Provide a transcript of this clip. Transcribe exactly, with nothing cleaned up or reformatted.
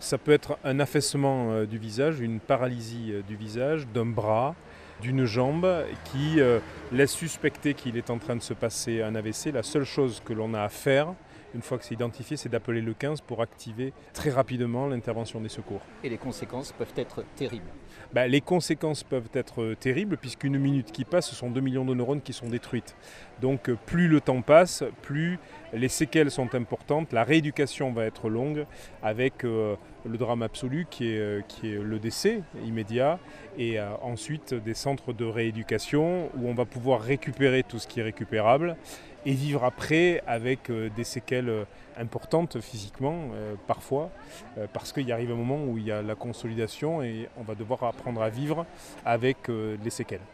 ça peut être un affaissement euh, du visage, une paralysie euh, du visage, d'un bras, d'une jambe qui euh, laisse suspecter qu'il est en train de se passer un A V C. La seule chose que l'on a à faire, une fois que c'est identifié, c'est d'appeler le quinze pour activer très rapidement l'intervention des secours. Et les conséquences peuvent être terribles. Ben, les conséquences peuvent être euh, terribles puisqu'une minute qui passe, ce sont deux millions de neurones qui sont détruites. Donc euh, plus le temps passe, plus les séquelles sont importantes, la rééducation va être longue avec euh, le drame absolu qui est, euh, qui est le décès immédiat et euh, ensuite des centres de rééducation où on va pouvoir récupérer tout ce qui est récupérable et vivre après avec euh, des séquelles euh, importantes physiquement euh, parfois euh, parce qu'il arrive un moment où il y a la consolidation et on va devoir apprendre à vivre avec euh, les séquelles.